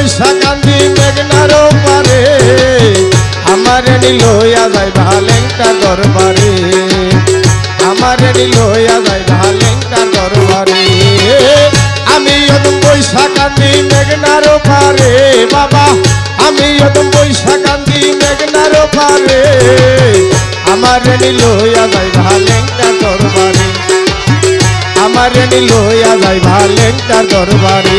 বৈশা কান্দি মেঘনার পারে আমারে নিলইয়া যাই ভালেঙ্কা দরবারে আমারে নিলইয়া যাই ভালেঙ্কা দরবারে আমি ওদম বৈশা কান্দি মেঘনার পারে বাবা আমি ওদম বৈশা কান্দি মেঘনার পারে আমারে নিলইয়া যাই ভালেঙ্কা দরবারে আমারে নিলইয়া যাই ভালেঙ্কা দরবারে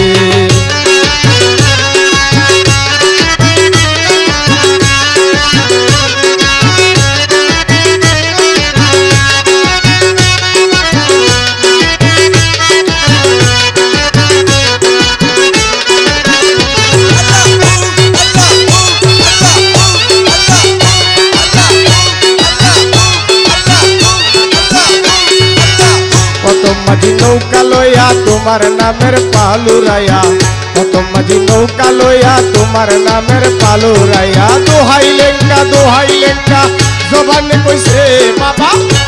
মাঝি নৌকা লইয়া তোমার নামের পালুরাইয়া কত মাঝি নৌকা লইয়া তোমার নামের পালুরাইয়া দোহাই লেঙ্কা জবানে কইছে বাবা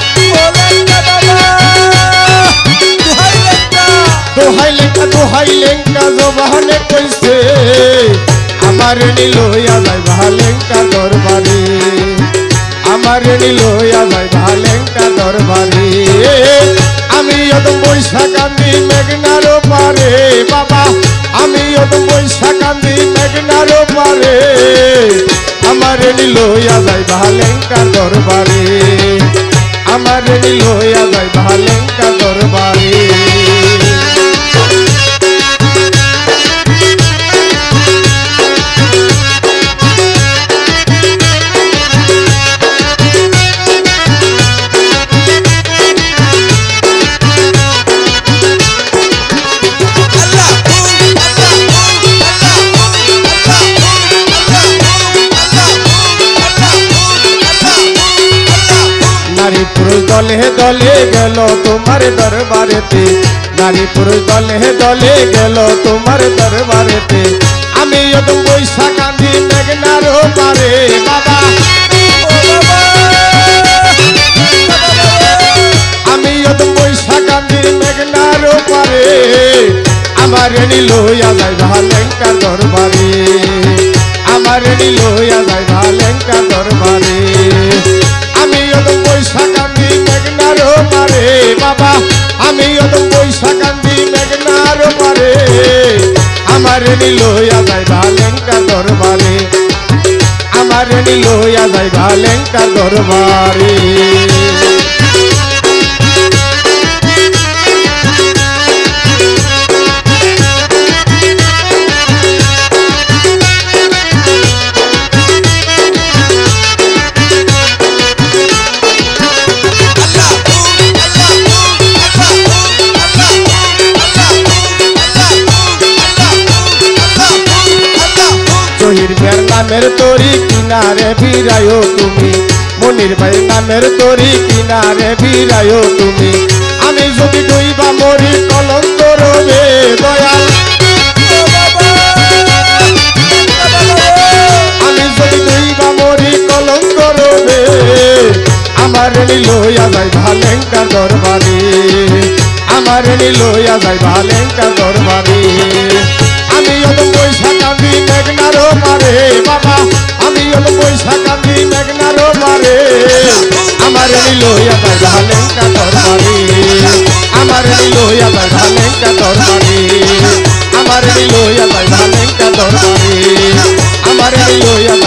দোহাই লেঙ্কা জবানে কইছে আমার নিলইয়া যাই ভালেঙ্কা দরবারে আমার নিলইয়া যাই ভালেঙ্কা দরবারে আমি ওদম বৈশা কান্দি মেঘনার পারে বাবা আমি ওদম বৈশা কান্দি মেঘনার পারে আমার নিলইয়া যাই ভালেঙ্কা দরবারে আমার নিলইয়া যাই ভালেঙ্কা দরবারে नारी पुरुष दले दले गेलो तुम्हार दरबारेते नारी पुरुष दले दले गेलो तुम्हार दरबारेते आमी ओदम बৈশা কান্দি মেঘনার পারে बाबा आमी ओदम बৈশা কান্দি মেঘনার পারে আমারে নিলইয়া যাই ভালেঙ্কা দরবারে আমারে নিলইয়া যাই ভালেঙ্কা দরবারে আমি ওদম বৈশা কান্দি মেঘনার পারে বাবা আমি ওদম বৈশা কান্দি মেঘনার পারে আমারে নিলইয়া যাই ভালেঙ্কা দরবারে আমারে নিলইয়া যাই ভালেঙ্কা দরবারে नामेर तोरी किनारे बिरायो तुमी मनिर भाई नामेर तोरी किनारे बिरायो तुमी आमी जदि डुइबा मरि कलंक रबे दयाल आमी जदि डुइबा मरि कलंक रबे आमारे निलइया जाई भालेঙ্কা दरबारे आमारे निलइया जाई भालेঙ্কা दरबारे আমি ওদম বৈশা কান্দি মেঘনার পারে বাবা আমি ওদম বৈশা কান্দি মেঘনার পারে আমারে নিলইয়া যাই ভালেঙ্কা দরবারে আমারে নিলইয়া যাই ভালেঙ্কা দরবারে আমারে নিলইয়া যাই ভালেঙ্কা দরবারে আমারে নিলইয়া